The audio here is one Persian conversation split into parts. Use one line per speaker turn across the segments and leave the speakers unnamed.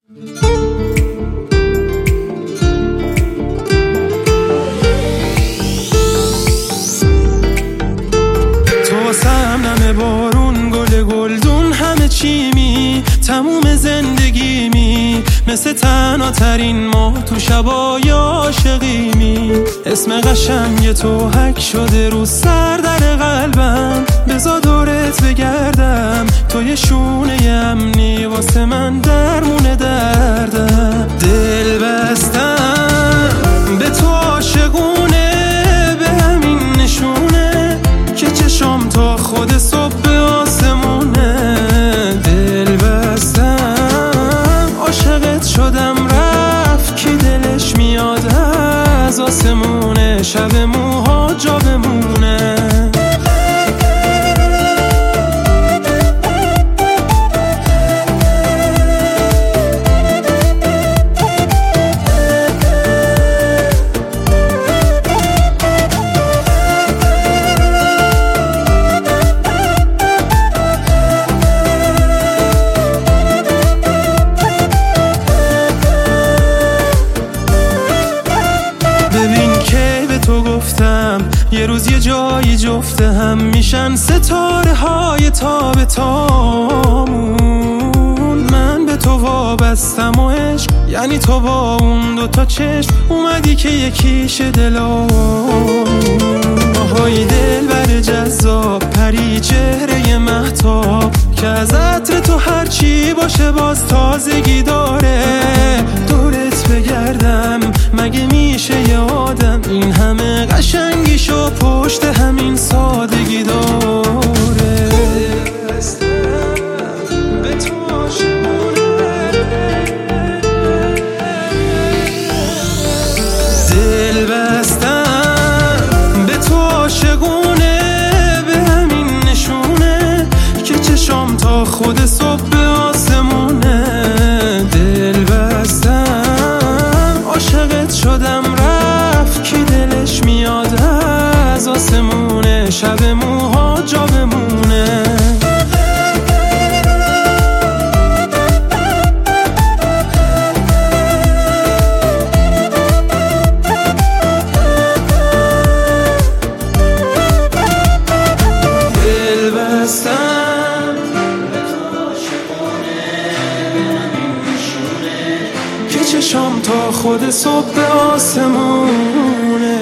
تو واسم نمه بارون، گل گلدون، همه چیمی، تموم زندگیمی، مثل تنها ترین ماه تو شبای عاشقیمی. اسم قشنگ تو حک شده رو سر در قلبم، بذار دورت بگردم، تو یه شونه امنی واسه من درمونه دردم. دل بستم به تو عاشقونه، به همین نشونه که چشم تا خود صبح به آسمونه. دل بستم عاشقت شدم، رفت کی دلش میاد از آسمونه، شب موها جا بمونه. یه روز یه جایی جفته هم میشن ستاره های تاب تامون. من به تو وابستم و عشق یعنی تو با اون دوتا چشم اومدی که یکیش دلامون. آهای دل بر جذاب، پری چهره مهتاب، که از عطر تو هرچی باشه باز تازگی داره. دورت بگردم مگه میشه یه آدم این همه قشنگیشو پشت همین سادگی داره. به تو عاشقونه، دل بستم به تو عاشقونه، به همین نشونه که چشم تا خود صبح به آسمونه. دل بستم عاشقت شدم، رفت کی دلش میاد از آسمونه، شب موها جا بمونه. دل بستم به تو عاشقونه، به همین نشونه که چشم تا خود صبح به آسمونه.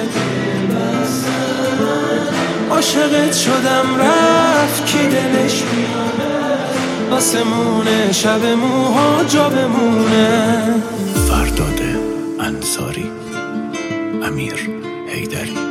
عاشقت شدم، رفت کی دلش میاد آسمونه، شب موها جا بمونه.
فرداد انصاری، امیر حیدری.